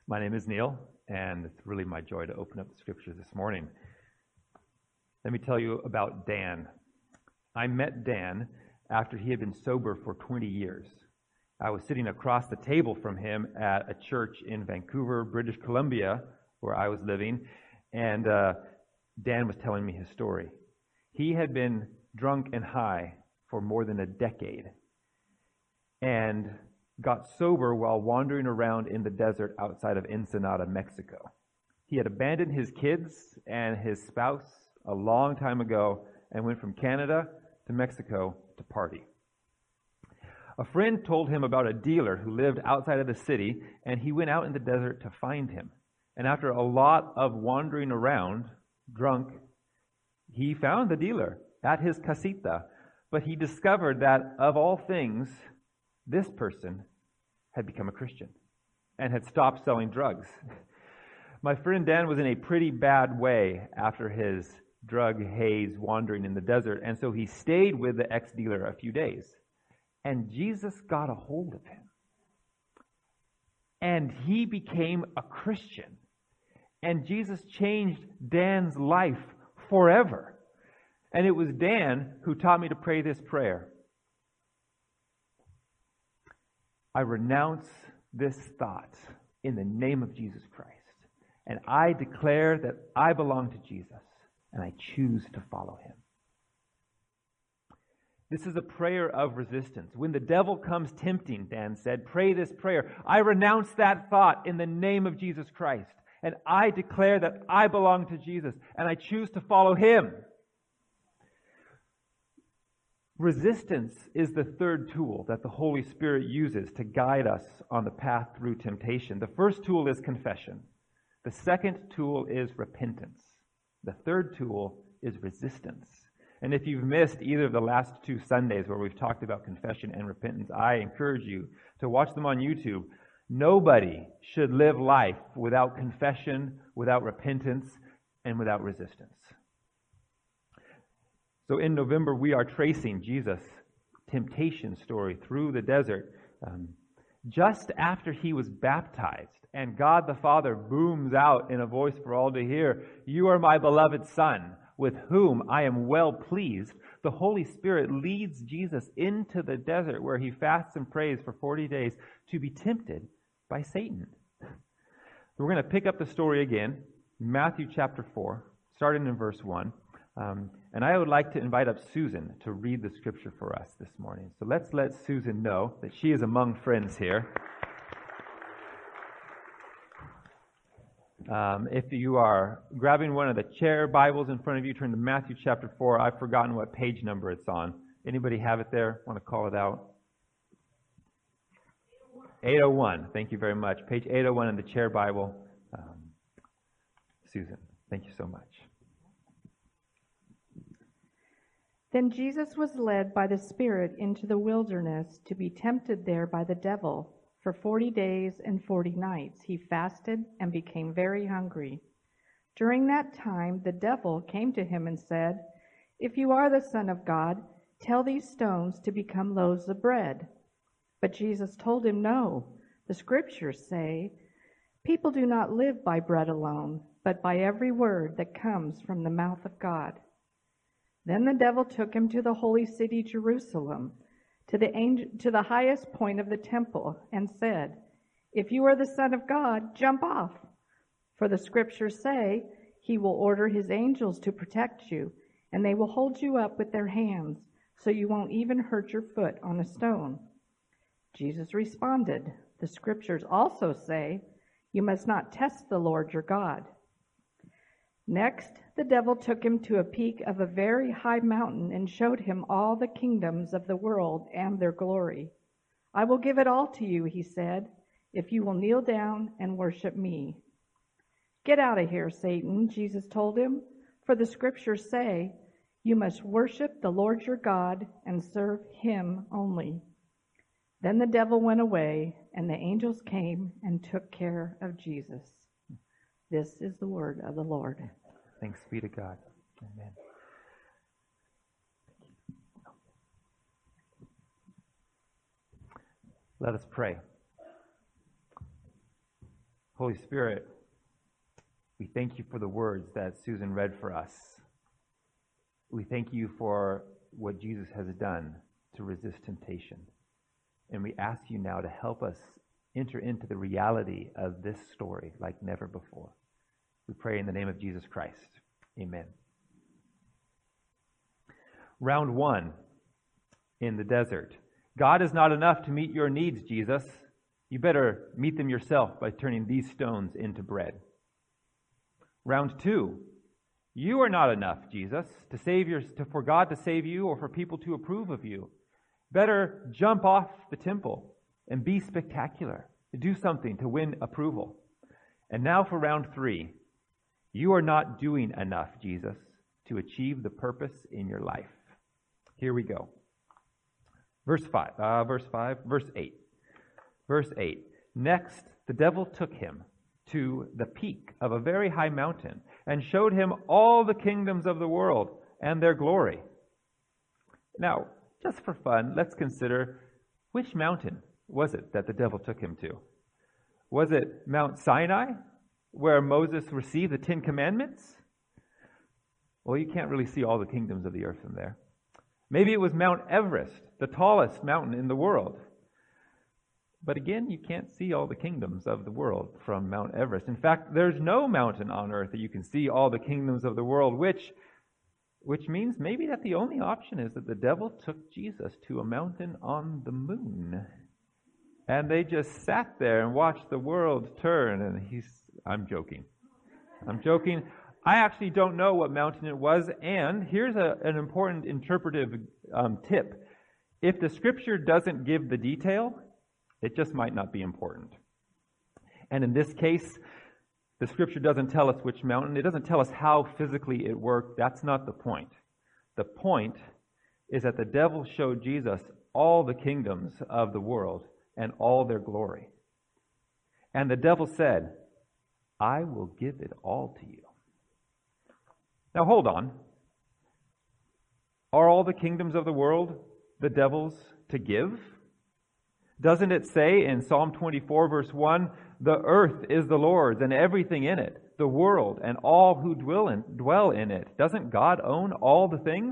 My name is Neil, and it's really my joy to open up the scriptures this morning. Let me tell you about Dan. I met Dan after he had been sober for 20 years. I was sitting across the table from him at a church in Vancouver, British Columbia, where I was living, and Dan was telling me his story. He had been drunk and high for more than a decade and got sober while wandering around in the desert outside of Ensenada, Mexico. He had abandoned his kids and his spouse a long time ago and went from Canada to Mexico to party. A friend told him about a dealer who lived outside of the city, and he went out in the desert to find him. And after a lot of wandering around, drunk, he found the dealer at his casita, but he discovered that, of all things, this person had become a Christian and had stopped selling drugs. My friend Dan was in a pretty bad way after his drug haze wandering in the desert, and so he stayed with the ex-dealer a few days. And Jesus got a hold of him. And he became a Christian. And Jesus changed Dan's life forever. And it was Dan who taught me to pray this prayer. I renounce this thought in the name of Jesus Christ. And I declare that I belong to Jesus, and I choose to follow him. This is a prayer of resistance. When the devil comes tempting, Dan said, pray this prayer. I renounce that thought in the name of Jesus Christ, and I declare that I belong to Jesus, and I choose to follow him. Resistance is the third tool that the Holy Spirit uses to guide us on the path through temptation. The first tool is confession. The second tool is repentance. The third tool is resistance. And if you've missed either of the last two Sundays where we've talked about confession and repentance, I encourage you to watch them on YouTube. Nobody should live life without confession, without repentance, and without resistance. So in November, we are tracing Jesus' temptation story through the desert. Just after he was baptized, and God the Father booms out in a voice for all to hear, "You are my beloved Son, with whom I am well pleased," the Holy Spirit leads Jesus into the desert where he fasts and prays for 40 days to be tempted by Satan. We're going to pick up the story again, Matthew chapter 4, starting in verse 1. And I would like to invite up Susan to read the scripture for us this morning. So let's let Susan know that she is among friends here. If you are grabbing one of the chair Bibles in front of you, turn to Matthew chapter 4. I've forgotten what page number it's on. Anybody have it there? Want to call it out? 801. Thank you very much. Page 801 in the chair Bible. Susan, thank you so much. Then Jesus was led by the Spirit into the wilderness to be tempted there by the devil. For 40 days and 40 nights he fasted and became very hungry. During that time the devil came to him and said, "If you are the Son of God, tell these stones to become loaves of bread." But Jesus told him, "No, the scriptures say, people do not live by bread alone, but by every word that comes from the mouth of God." Then the devil took him to the holy city Jerusalem, to the highest point of the temple, and said, "If you are the Son of God, jump off. For the scriptures say, he will order his angels to protect you, and they will hold you up with their hands, so you won't even hurt your foot on a stone." Jesus responded, "The scriptures also say, you must not test the Lord your God." Next, the devil took him to a peak of a very high mountain and showed him all the kingdoms of the world and their glory. "I will give it all to you," he said, "if you will kneel down and worship me." "Get out of here, Satan," Jesus told him, "for the scriptures say, you must worship the Lord your God and serve him only." Then the devil went away, and the angels came and took care of Jesus. This is the word of the Lord. Thanks be to God. Amen. Let us pray. Holy Spirit, we thank you for the words that Susan read for us. We thank you for what Jesus has done to resist temptation. And we ask you now to help us enter into the reality of this story like never before. We pray in the name of Jesus Christ. Amen. Round 1 in the desert. God is not enough to meet your needs, Jesus. You better meet them yourself by turning these stones into bread. Round 2. You are not enough, Jesus, for God to save you or for people to approve of you. Better jump off the temple and be spectacular. Do something to win approval. And now for round 3. You are not doing enough, Jesus, to achieve the purpose in your life. Here we go. Verse 8. Verse 8. Next, the devil took him to the peak of a very high mountain and showed him all the kingdoms of the world and their glory. Now, just for fun, let's consider which mountain was it that the devil took him to? Was it Mount Sinai, where Moses received the 10 Commandments? Well, you can't really see all the kingdoms of the earth from there. Maybe it was Mount Everest, the tallest mountain in the world. But again, you can't see all the kingdoms of the world from Mount Everest. In fact, there's no mountain on earth that you can see all the kingdoms of the world, which means maybe that the only option is that the devil took Jesus to a mountain on the moon. And they just sat there and watched the world turn. And I'm joking. I actually don't know what mountain it was. And here's an important interpretive tip. If the scripture doesn't give the detail, it just might not be important. And in this case, the scripture doesn't tell us which mountain. It doesn't tell us how physically it worked. That's not the point. The point is that the devil showed Jesus all the kingdoms of the world and all their glory. And the devil said, I will give it all to you. Now hold on. Are all the kingdoms of the world the devil's to give? Doesn't it say in Psalm 24, verse 1, the earth is the Lord's and everything in it, the world and all who dwell in it? Doesn't God own all the things?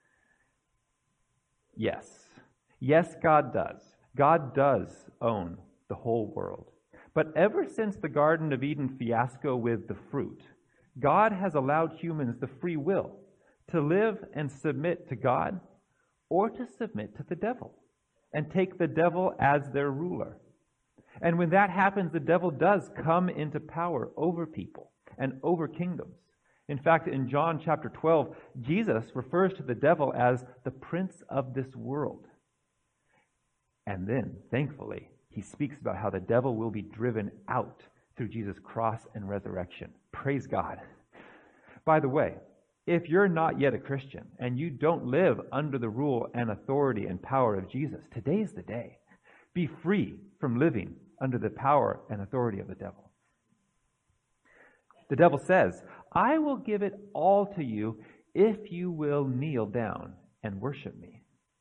Yes. Yes, God does. God does own the whole world. But ever since the Garden of Eden fiasco with the fruit, God has allowed humans the free will to live and submit to God or to submit to the devil and take the devil as their ruler. And when that happens, the devil does come into power over people and over kingdoms. In fact, in John chapter 12, Jesus refers to the devil as the prince of this world. And then, thankfully, he speaks about how the devil will be driven out through Jesus' cross and resurrection. Praise God. By the way, if you're not yet a Christian and you don't live under the rule and authority and power of Jesus, today's the day. Be free from living under the power and authority of the devil. The devil says, I will give it all to you if you will kneel down and worship me.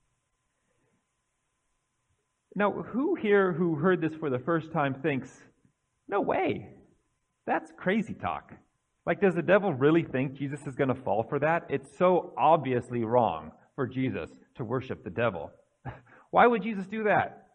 Now, who here who heard this for the first time thinks, no way, that's crazy talk. Like, does the devil really think Jesus is going to fall for that? It's so obviously wrong for Jesus to worship the devil. Why would Jesus do that?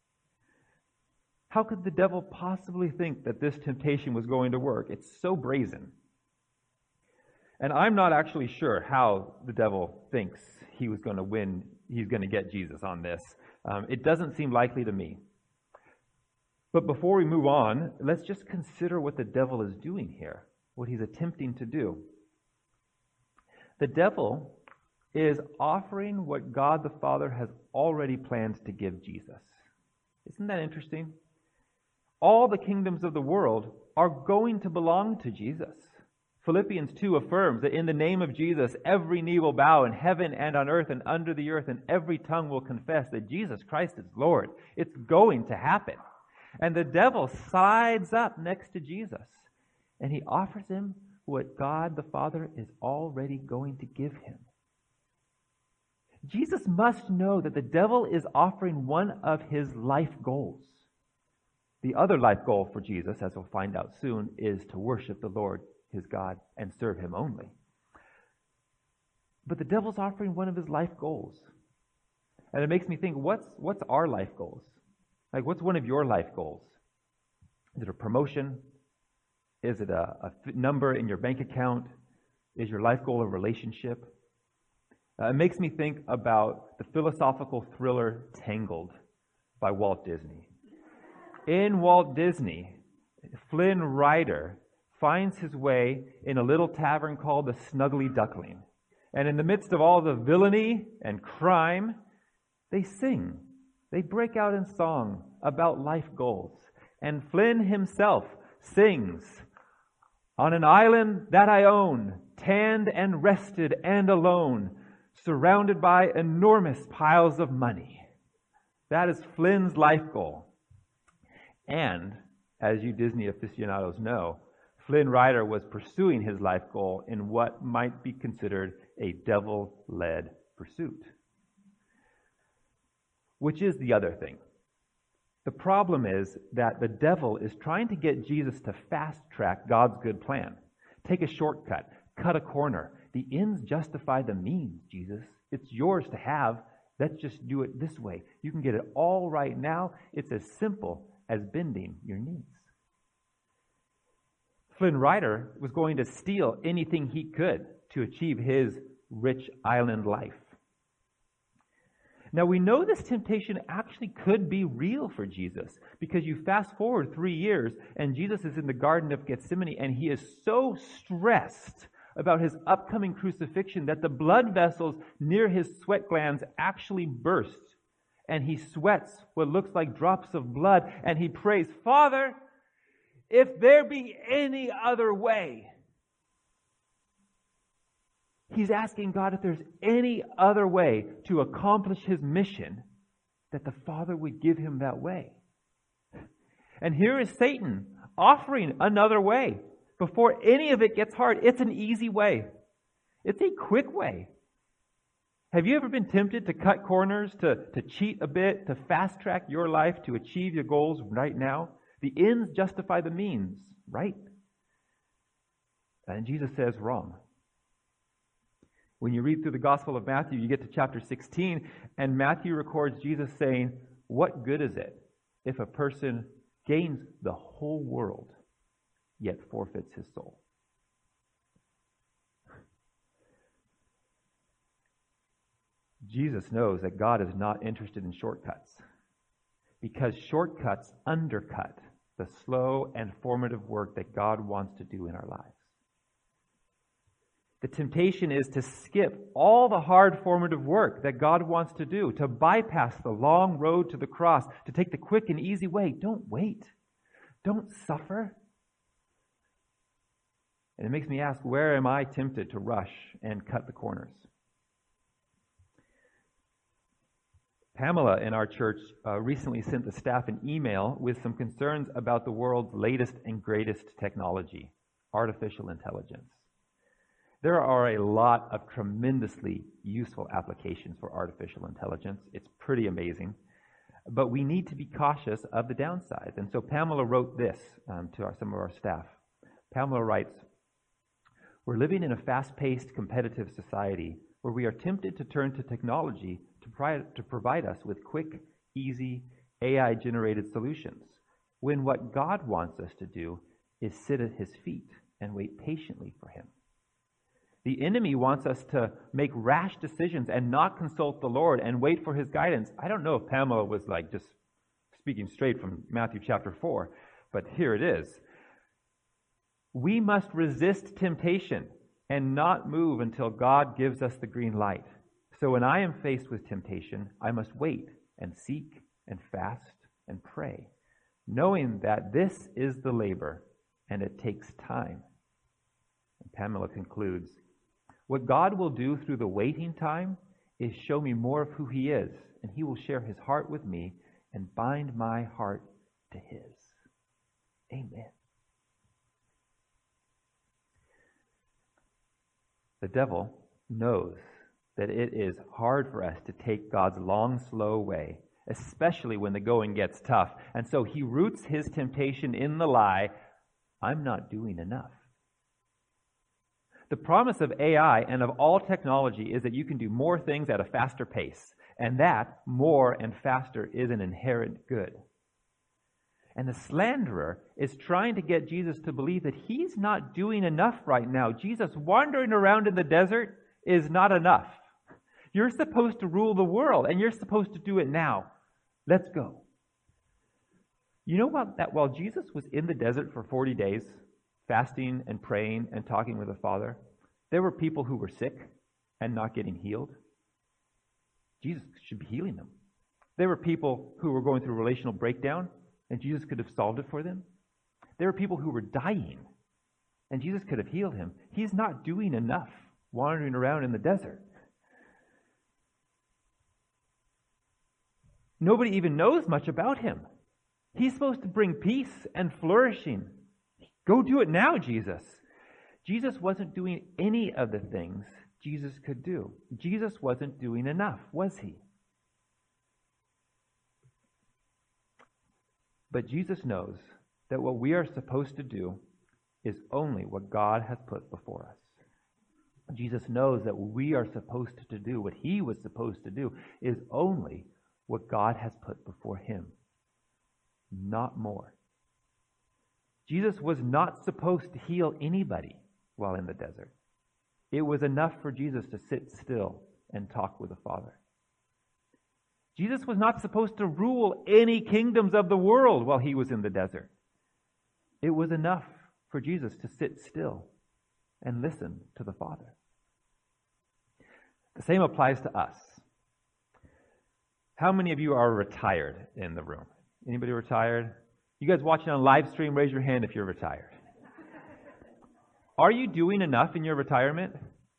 How could the devil possibly think that this temptation was going to work? It's so brazen. And I'm not actually sure how the devil thinks he was going to win, he's going to get Jesus on this. It doesn't seem likely to me. But before we move on, let's just consider what the devil is doing here, what he's attempting to do. The devil is offering what God the Father has already planned to give Jesus. Isn't that interesting? All the kingdoms of the world are going to belong to Jesus. Philippians 2 affirms that in the name of Jesus, every knee will bow in heaven and on earth and under the earth, and every tongue will confess that Jesus Christ is Lord. It's going to happen. And the devil slides up next to Jesus, and he offers him what God the Father is already going to give him. Jesus must know that the devil is offering one of his life goals. The other life goal for Jesus, as we'll find out soon, is to worship the Lord, his God, and serve him only. But the devil's offering one of his life goals. And it makes me think, what's our life goals? Like, what's one of your life goals? Is it a promotion? Is it a number in your bank account? Is your life goal a relationship? It makes me think about the philosophical thriller Tangled by Walt Disney. In Walt Disney, Flynn Rider finds his way in a little tavern called the Snuggly Duckling. And in the midst of all the villainy and crime, they sing. They break out in song about life goals. And Flynn himself sings, "On an island that I own, tanned and rested and alone, surrounded by enormous piles of money." That is Flynn's life goal. And, as you Disney aficionados know, Flynn Rider was pursuing his life goal in what might be considered a devil-led pursuit. Which is the other thing. The problem is that the devil is trying to get Jesus to fast-track God's good plan. Take a shortcut, cut a corner. The ends justify the means, Jesus. It's yours to have. Let's just do it this way. You can get it all right now. It's as simple as bending your knees. Flynn Rider was going to steal anything he could to achieve his rich island life. Now, we know this temptation actually could be real for Jesus, because you fast forward 3 years and Jesus is in the Garden of Gethsemane and he is so stressed about his upcoming crucifixion that the blood vessels near his sweat glands actually burst, and he sweats what looks like drops of blood, and he prays, "Father, if there be any other way." He's asking God if there's any other way to accomplish his mission, that the Father would give him that way. And here is Satan offering another way. Before any of it gets hard, it's an easy way. It's a quick way. Have you ever been tempted to cut corners, to cheat a bit, to fast track your life to achieve your goals right now? The ends justify the means, right? And Jesus says wrong. When you read through the Gospel of Matthew, you get to chapter 16, and Matthew records Jesus saying, "What good is it if a person gains the whole world, yet forfeits his soul?" Jesus knows that God is not interested in shortcuts, because shortcuts undercut the slow and formative work that God wants to do in our lives. The temptation is to skip all the hard formative work that God wants to do, to bypass the long road to the cross, to take the quick and easy way. Don't wait. Don't suffer. And it makes me ask, where am I tempted to rush and cut the corners? Pamela in our church recently sent the staff an email with some concerns about the world's latest and greatest technology, artificial intelligence. There are a lot of tremendously useful applications for artificial intelligence. It's pretty amazing. But we need to be cautious of the downsides. And so Pamela wrote this to some of our staff. Pamela writes, "We're living in a fast-paced, competitive society where we are tempted to turn to technology to provide us with quick, easy, AI-generated solutions, when what God wants us to do is sit at his feet and wait patiently for him. The enemy wants us to make rash decisions and not consult the Lord and wait for his guidance." I don't know if Pamela was just speaking straight from Matthew chapter 4, but here it is. We must resist temptation and not move until God gives us the green light. So when I am faced with temptation, I must wait and seek and fast and pray, knowing that this is the labor and it takes time. And Pamela concludes, "What God will do through the waiting time is show me more of who he is, and he will share his heart with me and bind my heart to his." Amen. The devil knows that it is hard for us to take God's long, slow way especially when the going gets tough. And so he roots his temptation in the lie, I'm not doing enough. The promise of AI and of all technology is that you can do more things at a faster pace, and that more and faster is an inherent good. And the slanderer is trying to get Jesus to believe that he's not doing enough right now. Jesus wandering around in the desert is not enough. You're supposed to rule the world, and you're supposed to do it now. Let's go. You know what? That while Jesus was in the desert for 40 days, fasting and praying and talking with the Father, there were people who were sick and not getting healed. Jesus should be healing them. There were people who were going through relational breakdown, and Jesus could have solved it for them. There were people who were dying, and Jesus could have healed him. He's not doing enough wandering around in the desert. Nobody even knows much about him. He's supposed to bring peace and flourishing. Go do it now, Jesus. Jesus wasn't doing any of the things Jesus could do. Jesus wasn't doing enough, was he? But Jesus knows that what we are supposed to do is only what God has put before us. Jesus knows that what we are supposed to do, what he was supposed to do, is only what God has put before him. Not more. Jesus was not supposed to heal anybody while in the desert. It was enough for Jesus to sit still and talk with the Father. Jesus was not supposed to rule any kingdoms of the world while he was in the desert. It was enough for Jesus to sit still and listen to the Father. The same applies to us. How many of you are retired in the room? Anybody retired? You guys watching on live stream, raise your hand if you're retired. Are you doing enough in your retirement?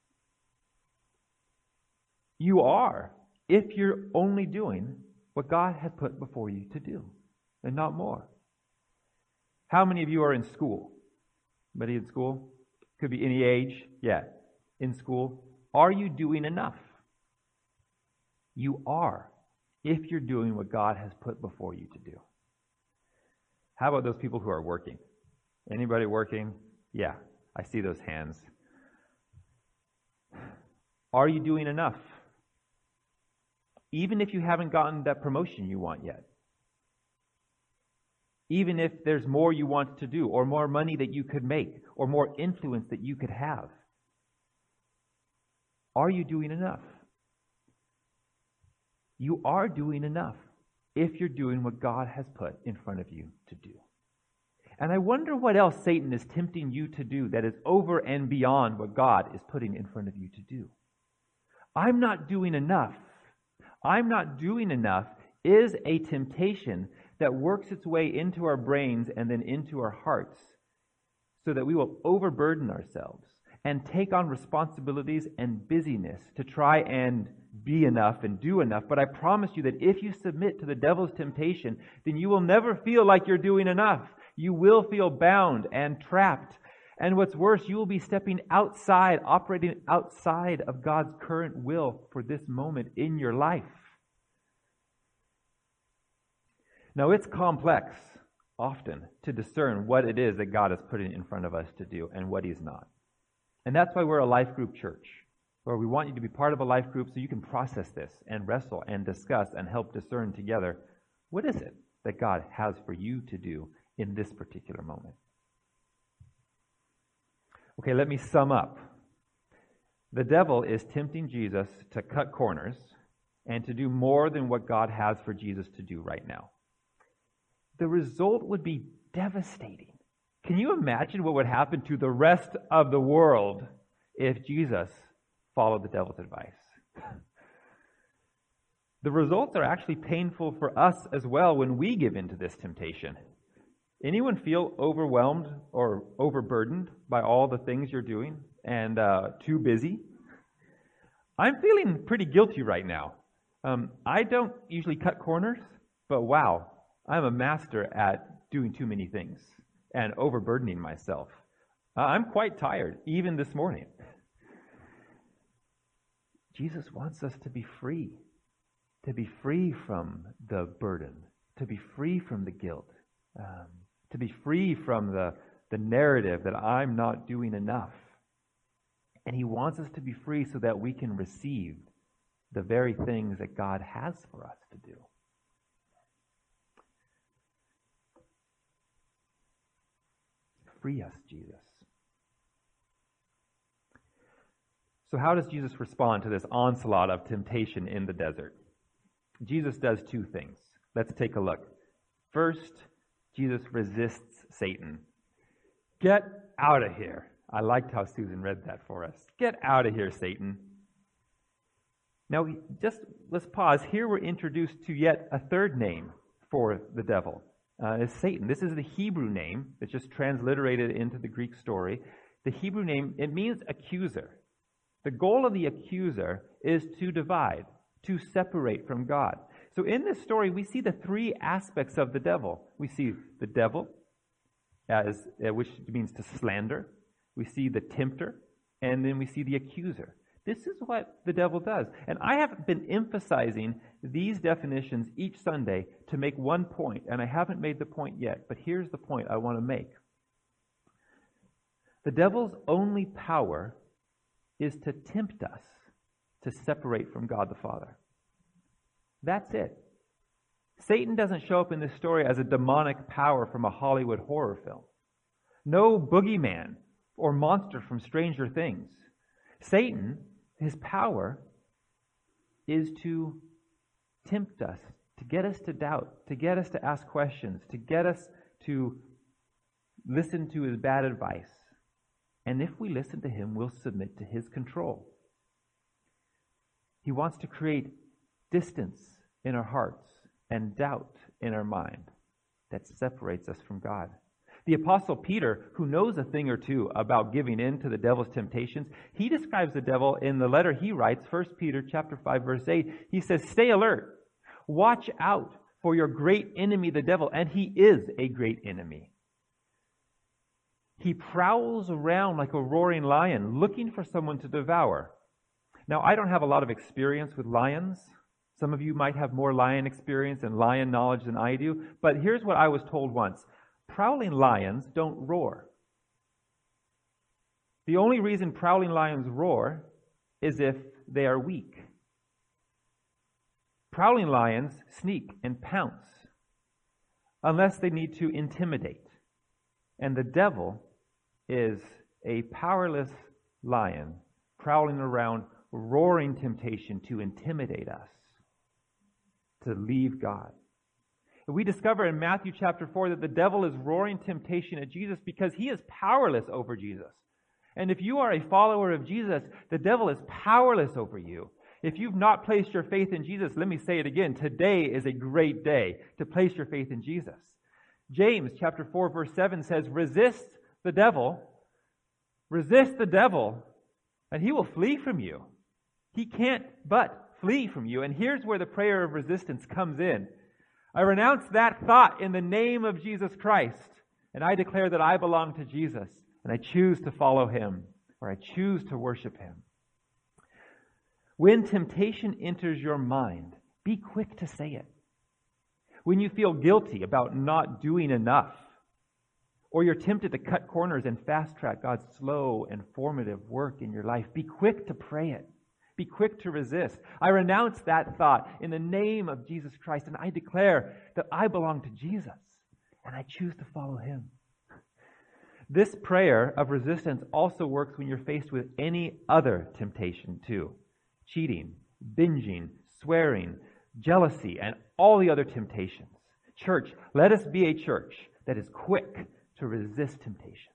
You are, if you're only doing what God has put before you to do, and not more. How many of you are in school? Anybody in school? Could be any age. Yeah, in school. Are you doing enough? You are, if you're doing what God has put before you to do. How about those people who are working? Anybody working? Yeah, I see those hands. Are you doing enough? Even if you haven't gotten that promotion you want yet. Even if there's more you want to do, or more money that you could make, or more influence that you could have. Are you doing enough? You are doing enough if you're doing what God has put in front of you to do. And I wonder what else Satan is tempting you to do that is over and beyond what God is putting in front of you to do. I'm not doing enough. I'm not doing enough is a temptation that works its way into our brains and then into our hearts so that we will overburden ourselves and take on responsibilities and busyness to try and be enough and do enough. But I promise you that if you submit to the devil's temptation, then you will never feel like you're doing enough. You will feel bound and trapped. And what's worse, you will be stepping outside, operating outside of God's current will for this moment in your life. Now, it's complex, often, to discern what it is that God is putting in front of us to do and what He's not. And that's why we're a life group church, where we want you to be part of a life group so you can process this and wrestle and discuss and help discern together what is it that God has for you to do in this particular moment. Okay, let me sum up. The devil is tempting Jesus to cut corners and to do more than what God has for Jesus to do right now. The result would be devastating. Can you imagine what would happen to the rest of the world if Jesus followed the devil's advice? The results are actually painful for us as well when we give in to this temptation. Anyone feel overwhelmed or overburdened by all the things you're doing and too busy? I'm feeling pretty guilty right now. I don't usually cut corners, but wow, I'm a master at doing too many things and overburdening myself. I'm quite tired, even this morning. Jesus wants us to be free. to be free from the burden, to be free from the guilt, to be free from the narrative that I'm not doing enough. And He wants us to be free so that we can receive the very things that God has for us to do. Free us, Jesus. So how does Jesus respond to this onslaught of temptation in the desert? Jesus does two things. Let's take a look. First, Jesus resists Satan. Get out of here. I liked how Susan read that for us. Get out of here, Satan. Now, let's pause. Here we're introduced to yet a third name for the devil. It's Satan. This is the Hebrew name. It's just transliterated into the Greek story. The Hebrew name, it means accuser. The goal of the accuser is to divide, to separate from God. So in this story, we see the three aspects of the devil. We see the devil, which means to slander. We see the tempter, and then we see the accuser. This is what the devil does. And I have been emphasizing these definitions each Sunday to make one point, and I haven't made the point yet, but here's the point I want to make. The devil's only power is to tempt us to separate from God the Father. That's it. Satan doesn't show up in this story as a demonic power from a Hollywood horror film. No boogeyman or monster from Stranger Things. Satan, his power is to tempt us, to get us to doubt, to get us to ask questions, to get us to listen to his bad advice. And if we listen to him, we'll submit to his control. He wants to create distance in our hearts and doubt in our mind that separates us from God. The Apostle Peter, who knows a thing or two about giving in to the devil's temptations, he describes the devil in the letter he writes, 1 Peter chapter 5, verse 8. He says, stay alert. Watch out for your great enemy, the devil, and he is a great enemy. He prowls around like a roaring lion, looking for someone to devour. Now, I don't have a lot of experience with lions. Some of you might have more lion experience and lion knowledge than I do, but here's what I was told once. Prowling lions don't roar. The only reason prowling lions roar is if they are weak. Prowling lions sneak and pounce unless they need to intimidate. And the devil is a powerless lion prowling around, roaring temptation to intimidate us, to leave God. We discover in Matthew chapter 4 that the devil is roaring temptation at Jesus because he is powerless over Jesus. And if you are a follower of Jesus, the devil is powerless over you. If you've not placed your faith in Jesus, let me say it again. Today is a great day to place your faith in Jesus. James chapter 4 verse 7 says, resist the devil, and he will flee from you. He can't but flee from you. And here's where the prayer of resistance comes in. I renounce that thought in the name of Jesus Christ, and I declare that I belong to Jesus, and I choose to follow him, or I choose to worship him. When temptation enters your mind, be quick to say it. When you feel guilty about not doing enough, or you're tempted to cut corners and fast-track God's slow and formative work in your life, be quick to pray it. Be quick to resist. I renounce that thought in the name of Jesus Christ, and I declare that I belong to Jesus, and I choose to follow him. This prayer of resistance also works when you're faced with any other temptation too. Cheating, binging, swearing, jealousy, and all the other temptations. Church, let us be a church that is quick to resist temptation.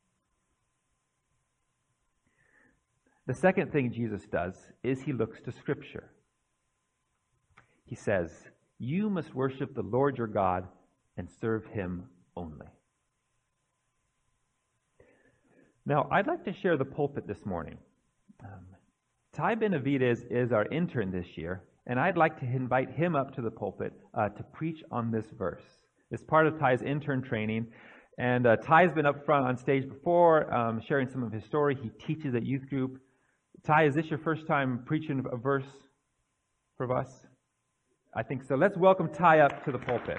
The second thing Jesus does is he looks to Scripture. He says, you must worship the Lord your God and serve him only. Now, I'd like to share the pulpit this morning. Ty Benavides is our intern this year, and I'd like to invite him up to the pulpit to preach on this verse. It's part of Ty's intern training, and Ty's been up front on stage before, sharing some of his story. He teaches at youth group. Ty, is this your first time preaching a verse for us? I think so. Let's welcome Ty up to the pulpit.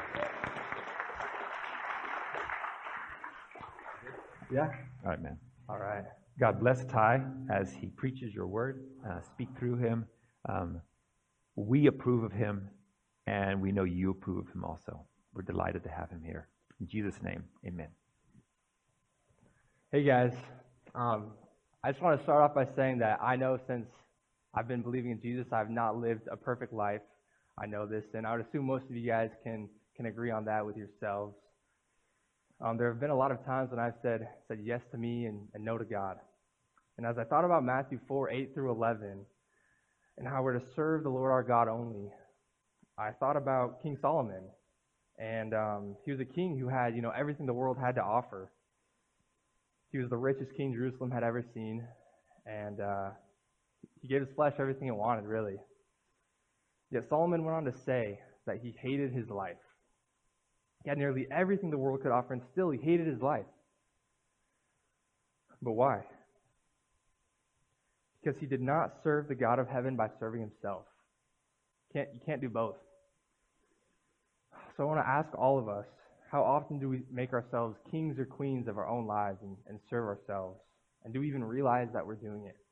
Yeah? All right, man. All right. God bless Ty as he preaches your word. Speak through him. We approve of him, and we know you approve of him also. We're delighted to have him here. In Jesus' name, amen. Hey, guys. I just want to start off by saying that I know since I've been believing in Jesus, I've not lived a perfect life. I know this, and I would assume most of you guys can agree on that with yourselves. There have been a lot of times when I've said yes to me and no to God. And as I thought about Matthew 4:8 through 11, and how we're to serve the Lord our God only, I thought about King Solomon. And he was a king who had, everything the world had to offer. He was the richest king Jerusalem had ever seen, and he gave his flesh everything it wanted, really. Yet Solomon went on to say that he hated his life. He had nearly everything the world could offer, and still he hated his life. But why? Because he did not serve the God of heaven by serving himself. You can't do both. So I want to ask all of us, how often do we make ourselves kings or queens of our own lives and serve ourselves? And do we even realize that we're doing it?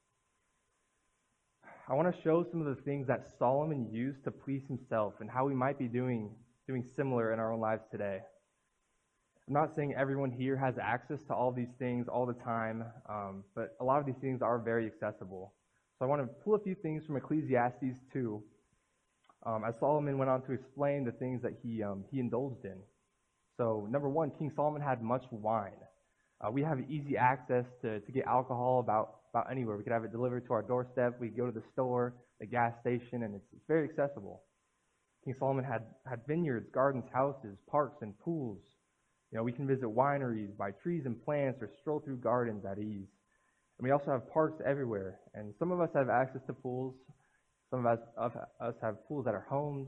I want to show some of the things that Solomon used to please himself and how we might be doing similar in our own lives today. I'm not saying everyone here has access to all these things all the time, but a lot of these things are very accessible. So I want to pull a few things from Ecclesiastes 2, as Solomon went on to explain the things that he indulged in. So number one, King Solomon had much wine. We have easy access to get alcohol about anywhere. We could have it delivered to our doorstep. We go to the store, the gas station, and it's very accessible. King Solomon had vineyards, gardens, houses, parks, and pools. We can visit wineries, buy trees and plants, or stroll through gardens at ease. And we also have parks everywhere. And some of us have access to pools. Some of us have pools at our homes.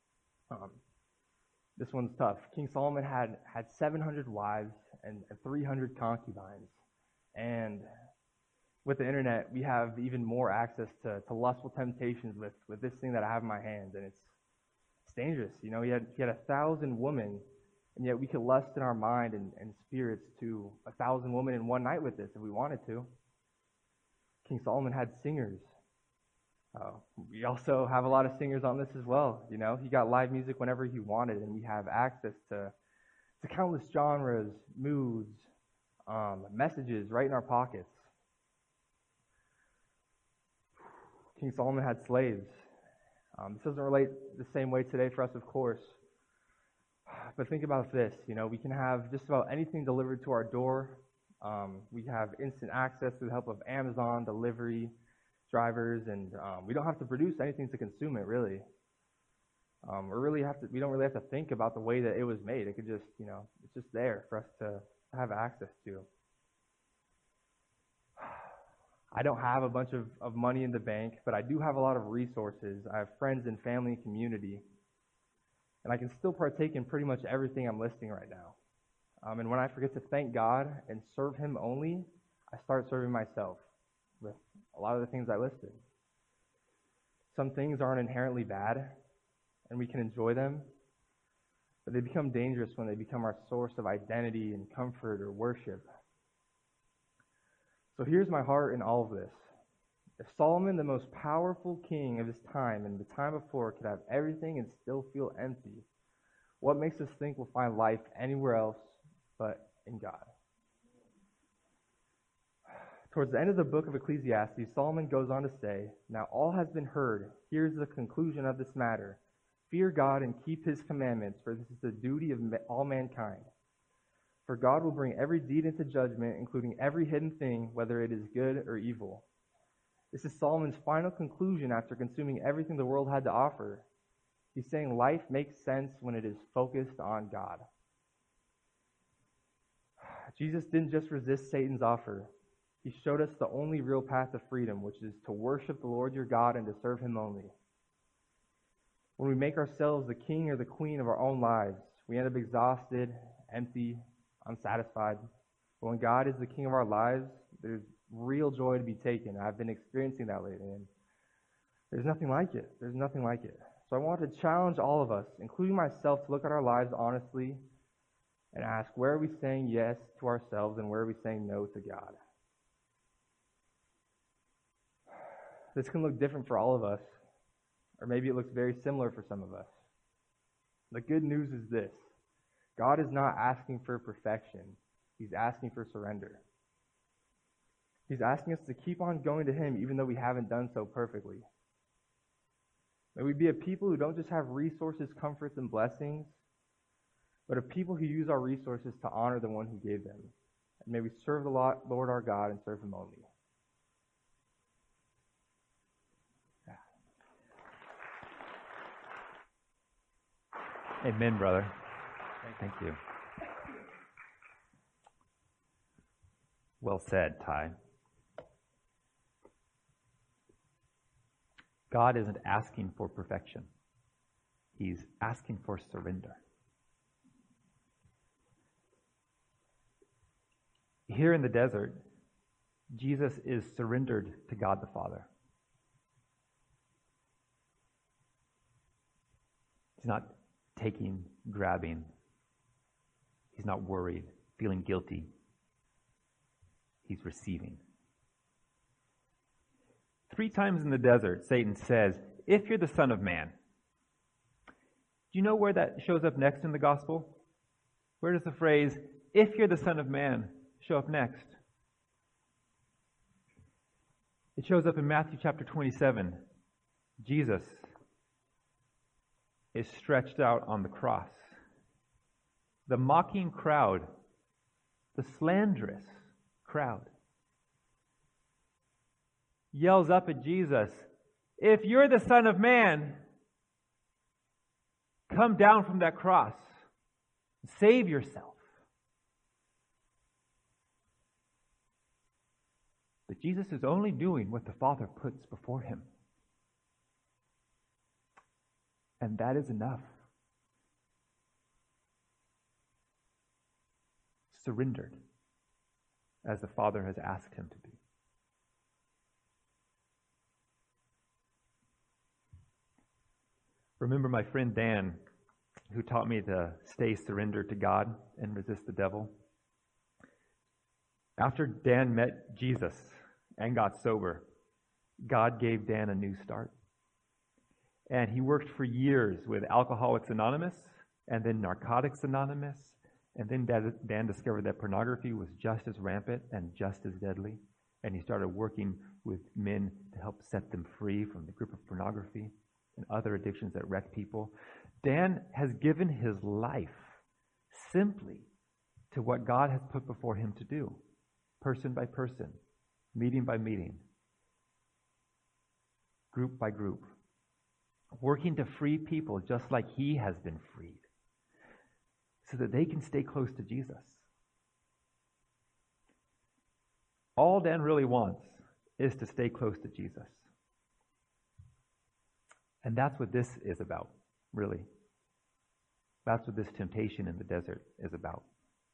This one's tough. King Solomon had 700 wives and 300 concubines. And with the internet, we have even more access to lustful temptations with this thing that I have in my hand, and it's dangerous. He had 1,000 women, and yet we could lust in our mind and spirits to 1,000 women in one night with this if we wanted to. King Solomon had singers. We also have a lot of singers on this as well. He got live music whenever he wanted, and we have access to countless genres, moods, messages right in our pockets. King Solomon had slaves. This doesn't relate the same way today for us, of course. But think about this. We can have just about anything delivered to our door. We have instant access through the help of Amazon, delivery, drivers, and we don't have to produce anything to consume it, really. We don't really have to think about the way that it was made. It could just, it's just there for us to have access to. I don't have a bunch of money in the bank, but I do have a lot of resources. I have friends and family and community. And I can still partake in pretty much everything I'm listing right now. And when I forget to thank God and serve Him only, I start serving myself with a lot of the things I listed. Some things aren't inherently bad, and we can enjoy them, but they become dangerous when they become our source of identity and comfort or worship. So here's my heart in all of this. If Solomon, the most powerful king of his time and the time before, could have everything and still feel empty, what makes us think we'll find life anywhere else but in God? Towards the end of the book of Ecclesiastes, Solomon goes on to say, "Now all has been heard. Here's the conclusion of this matter. Fear God and keep His commandments, for this is the duty of all mankind. For God will bring every deed into judgment, including every hidden thing, whether it is good or evil." This is Solomon's final conclusion after consuming everything the world had to offer. He's saying life makes sense when it is focused on God. Jesus didn't just resist Satan's offer. He showed us the only real path to freedom, which is to worship the Lord your God and to serve Him only. When we make ourselves the king or the queen of our own lives, we end up exhausted, empty, unsatisfied. But when God is the king of our lives, there's real joy to be taken. I've been experiencing that lately, and there's nothing like it. There's nothing like it. So I want to challenge all of us, including myself, to look at our lives honestly and ask, where are we saying yes to ourselves and where are we saying no to God? This can look different for all of us, or maybe it looks very similar for some of us. The good news is this: God is not asking for perfection. He's asking for surrender. He's asking us to keep on going to Him even though we haven't done so perfectly. May we be a people who don't just have resources, comforts, and blessings, but a people who use our resources to honor the one who gave them. And may we serve the Lord our God and serve Him only. Amen, brother. Thank you. Well said, Ty. God isn't asking for perfection. He's asking for surrender. Here in the desert, Jesus is surrendered to God the Father. He's not taking, grabbing. He's not worried, feeling guilty. He's receiving. 3 times in the desert, Satan says, if you're the Son of Man. Do you know where that shows up next in the gospel? Where does the phrase, if you're the Son of Man, show up next? It shows up in Matthew chapter 27. Jesus is stretched out on the cross. The mocking crowd, the slanderous crowd, yells up at Jesus, if you're the Son of Man, come down from that cross. Save yourself. But Jesus is only doing what the Father puts before him. And that is enough. Surrendered, as the Father has asked him to be. Remember my friend Dan, who taught me to stay surrendered to God and resist the devil? After Dan met Jesus and got sober, God gave Dan a new start. And he worked for years with Alcoholics Anonymous, and then Narcotics Anonymous, and then Dan discovered that pornography was just as rampant and just as deadly, and he started working with men to help set them free from the grip of pornography and other addictions that wreck people. Dan has given his life simply to what God has put before him to do, person by person, meeting by meeting, group by group, working to free people just like he has been freed, so that they can stay close to Jesus. All Dan really wants is to stay close to Jesus. And that's what this is about, really. That's what this temptation in the desert is about.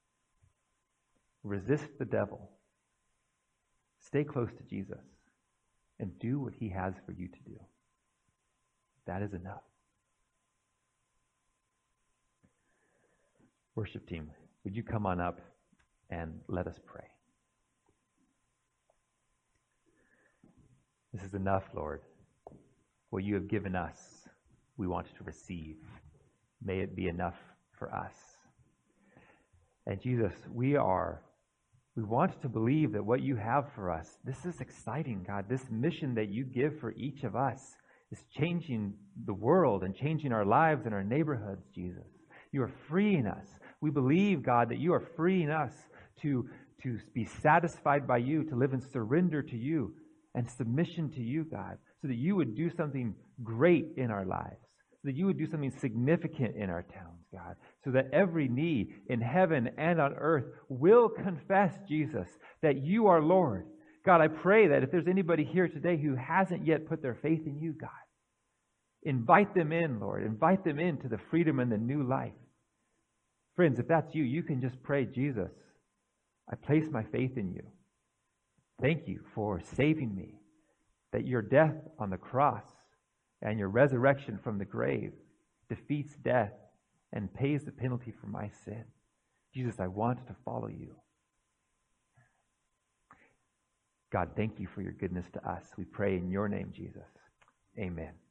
Resist the devil. Stay close to Jesus. And do what he has for you to do. That is enough. Worship team, would you come on up and let us pray? This is enough, Lord. What you have given us, we want to receive. May it be enough for us. And Jesus, we want to believe that what you have for us, this is exciting, God. This mission that you give for each of us is changing the world and changing our lives and our neighborhoods, Jesus. You are freeing us. We believe, God, that you are freeing us to be satisfied by you, to live in surrender to you and submission to you, God, so that you would do something great in our lives, so that you would do something significant in our towns, God, so that every knee in heaven and on earth will confess, Jesus, that you are Lord. God, I pray that if there's anybody here today who hasn't yet put their faith in you, God, invite them in, Lord. Invite them into the freedom and the new life. Friends, if that's you, you can just pray, Jesus, I place my faith in you. Thank you for saving me, that your death on the cross and your resurrection from the grave defeats death and pays the penalty for my sin. Jesus, I want to follow you. God, thank you for your goodness to us. We pray in your name, Jesus. Amen.